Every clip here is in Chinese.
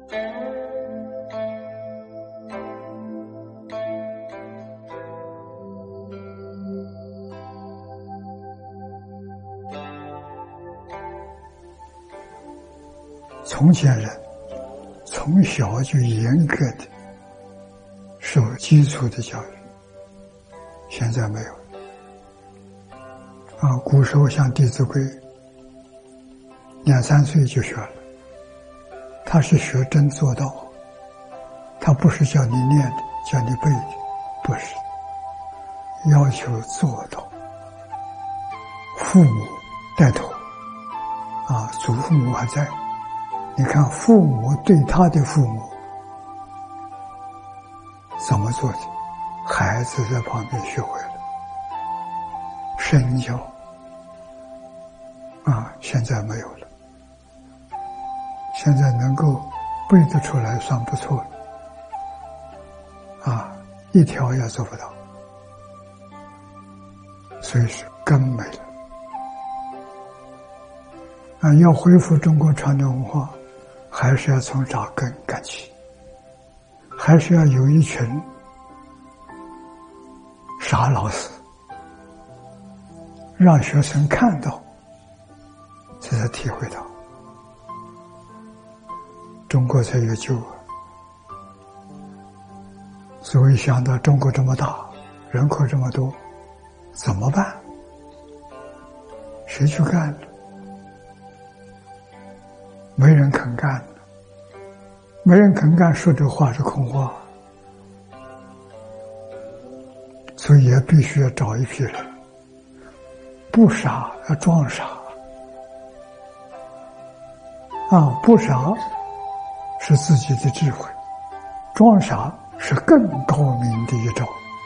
从前人从小就严格的受基础的教育，现在没有了。古时候像《弟子规》，2、3岁就学了，他是学真做到，他不是叫你念的，叫你背的，不是，要求做到。父母带头，祖父母还在。你看父母对他的父母怎么做的，孩子在旁边学会了。身教现在没有了，现在能够背得出来算不错了，一条也做不到，所以是根没了。要恢复中国传统文化，还是要从扎根干起，还是要有一群傻老师，让学生看到，这才体会到，中国才有救。所以想到中国这么大，人口这么多，怎么办？谁去干呢？没人肯干，没人肯干，说这话是空话，所以也必须要找一批人，不傻要装傻，不傻是自己的智慧，装傻是更高明的一招。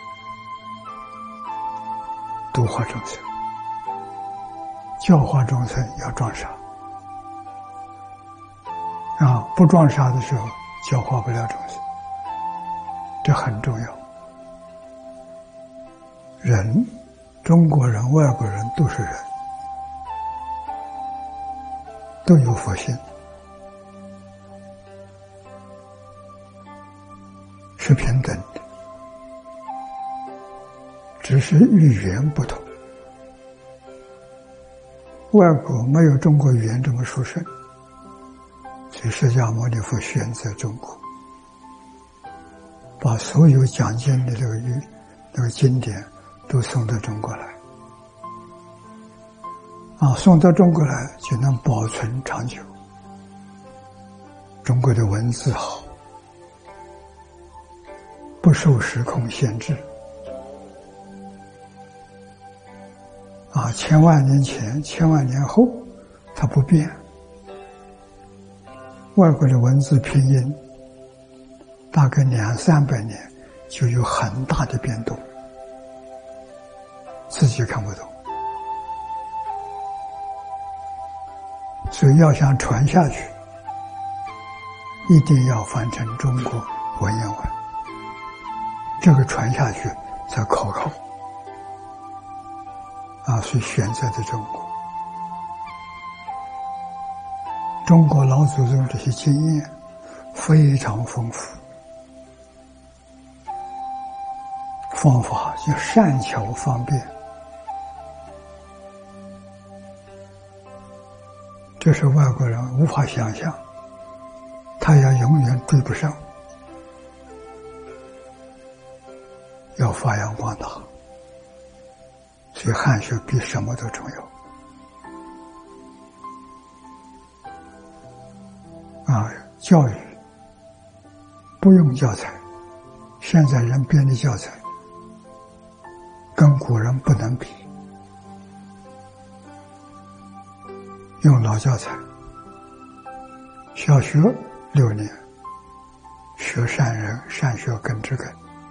度化众生，教化众生要装傻。不装傻的时候，教化不了众生，这很重要。人，中国人、外国人都是人，都有佛性，是平等的，只是语言不同。外国没有中国语言这么殊胜，所以释迦牟尼佛选择中国，把所有讲经的那个经典都送到中国来，送到中国来就能保存长久。中国的文字好，不受时空限制，千万年前、千万年后，它不变。外国的文字拼音大概200、300年就有很大的变动，自己看不懂，所以要想传下去，一定要翻成中国文言文，这个传下去才可靠所以选择的中国。中国老祖宗这些经验非常丰富，方法就善巧方便，这是外国人无法想象，他要永远追不上，要发扬光大，所以汉学比什么都重要。教育不用教材，现在人编的教材跟古人不能比，用老教材，小学6年学善人善学根之根，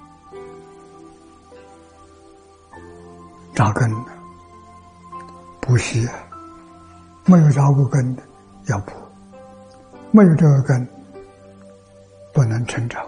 扎根了，补习没有扎过根的要补，没有这个根不能成长。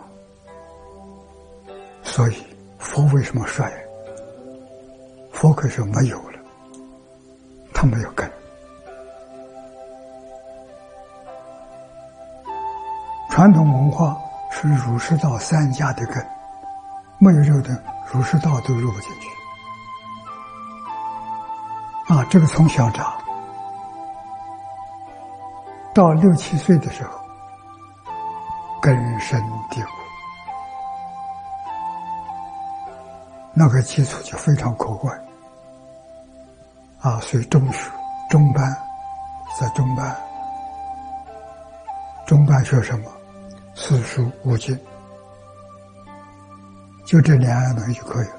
所以佛为什么衰？佛可是没有了，他没有根。 传统文化是儒释道三家的根，没有这个的儒释道都入不进去。这个从小长，到6、7岁的时候，根深蒂固，那个基础就非常可贵。所以中学、中班，在中班学什么？四书五经，就这2样东西就可以了。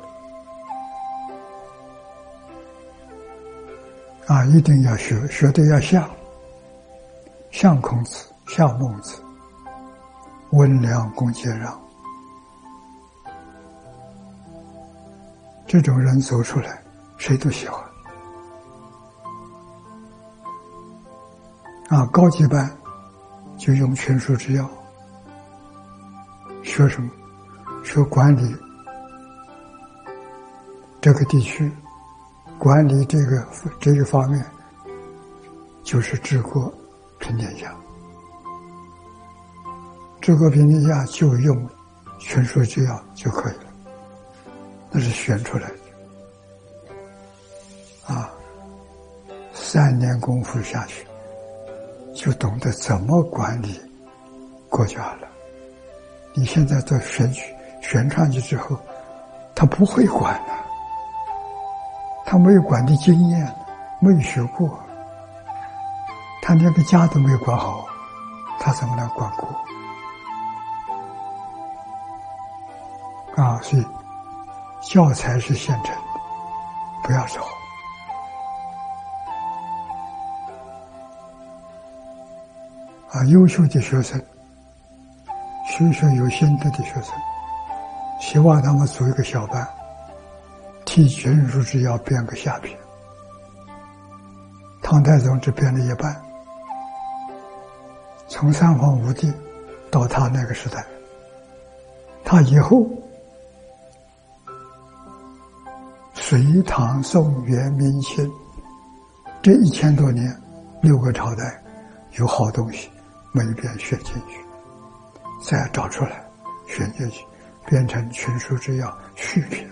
一定要学，学的要像孔子，像孟子，温良恭俭让。这种人走出来，谁都喜欢。高级班就用群书治要，学什么？学管理这个地区，管理这个方面，就是治国平天下。治国平天下就用群书治要就可以了，那是选出来的。3年功夫下去，就懂得怎么管理国家了。你现在做选上去之后，他不会管了，他没有管的经验，没有学过，他连个家都没有管好，他怎么能管国？所以教材是现成的，不要找。优秀的学生，学学有心得的学生，希望他们组一个小班，替群书治要编个下篇。唐太宗只编了一半，从三皇五帝到他那个时代，他以后隋唐宋元明清这1000多年6个朝代，有好东西每一遍选进去，再找出来选进去，变成群书治要续篇。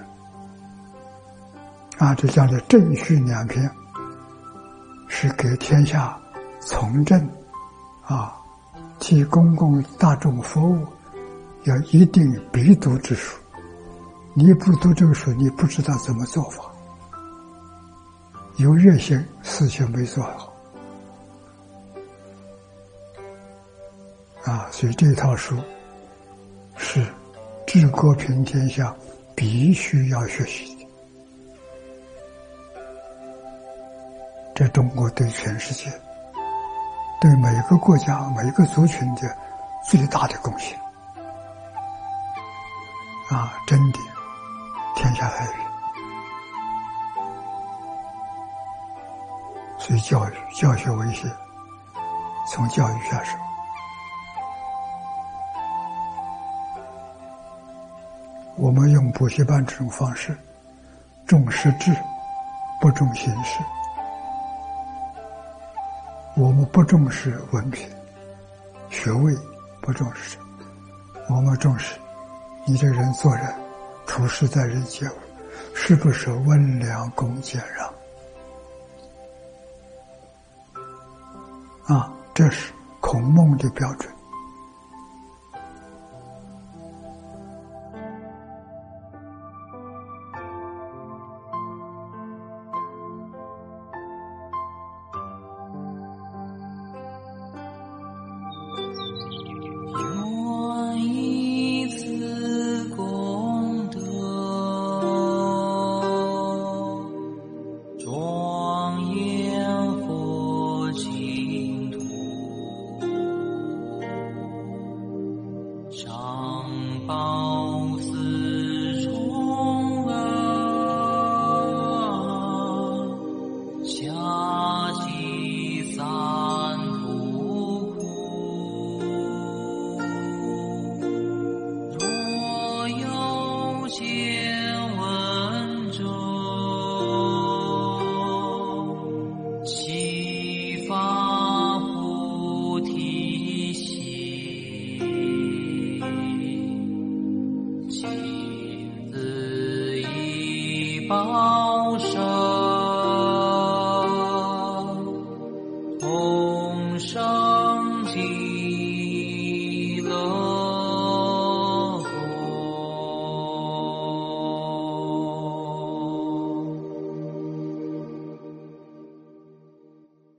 这叫做正序2篇，是给天下从政替公共大众服务，要一定必读之书。你不读这个书，你不知道怎么做法，有热心，事情没做好。所以这套书是治国平天下必须要学习的。这中国对全世界，对每个国家、每个族群的最大的贡献。真的，天下太平。所以教学为先，从教育下手。我们用补习班这种方式，重实质，不重形式。我们不重视文凭、学位，不重视，我们重视你这人做人、处事在人间，是不是温良恭俭让？这是孔孟的标准。 启发菩提心。 报身，同生净